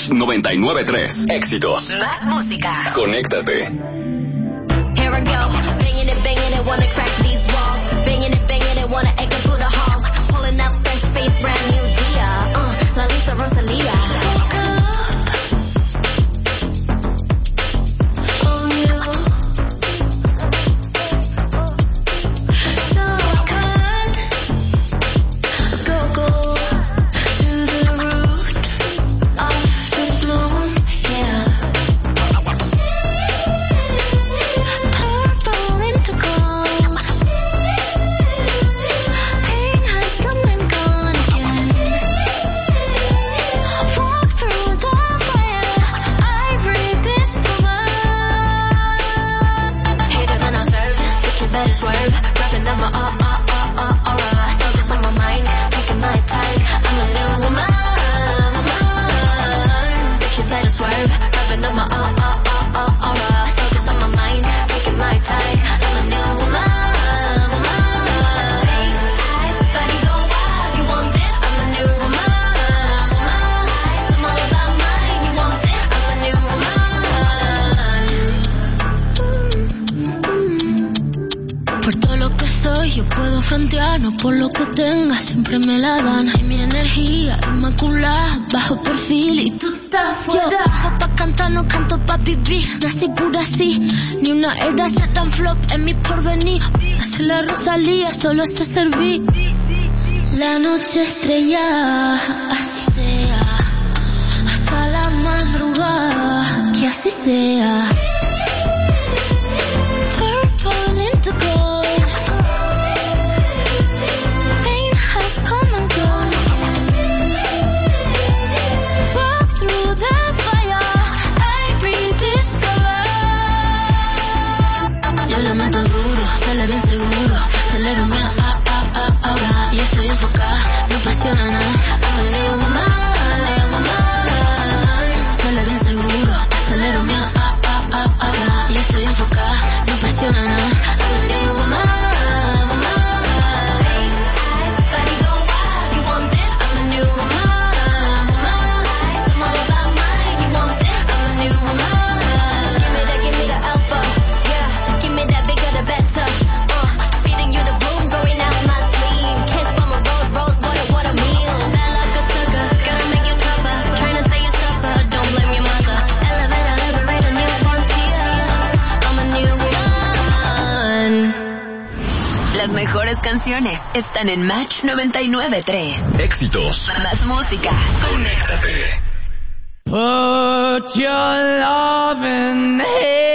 Match 99.3. Éxitos. Más música. Conéctate. Here I go, banging it, wanna crack these walls. Banging it, wanna echo through the halls. Pulling up fresh face, brand new Dia. La Lisa Rosalia. No por lo que tenga, siempre me la dan. Hay mi energía inmaculada, bajo perfil y tú estás fuera. Yo vivo pa' cantar, no canto pa' vivir. Nací pura así, ni una era ser tan flop en mi porvenir. Hace la Rosalía, solo sé servir. La noche estrellada, así sea. Hasta la madrugada, que así sea. Purple into gold. Bien seguro, acelero mi ahora. Y estoy enfocada, no presiona nada. Acelero mamá, sale bien seguro, acelero mi ahora. Y estoy enfocada, no presiona nada. Acelero mamá. Las mejores canciones están en Match 99.3. Éxitos. Más música. Conéctate. Put your love in